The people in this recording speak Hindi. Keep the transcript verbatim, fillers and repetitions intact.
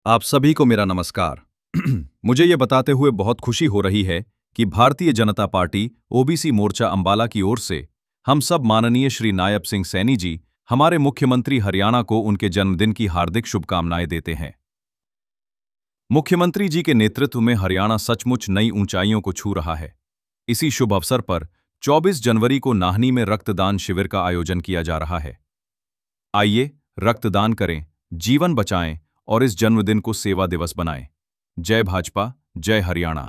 आप सभी को मेरा नमस्कार। मुझे ये बताते हुए बहुत खुशी हो रही है कि भारतीय जनता पार्टी ओबीसी मोर्चा अंबाला की ओर से हम सब माननीय श्री नायब सिंह सैनी जी, हमारे मुख्यमंत्री हरियाणा को उनके जन्मदिन की हार्दिक शुभकामनाएं देते हैं। मुख्यमंत्री जी के नेतृत्व में हरियाणा सचमुच नई ऊंचाइयों को छू रहा है। इसी शुभ अवसर पर चौबीस जनवरी को नाहनी में रक्तदान शिविर का आयोजन किया जा रहा है। आइए रक्तदान करें, जीवन बचाएं और इस जन्मदिन को सेवा दिवस बनाएं। जय भाजपा, जय हरियाणा।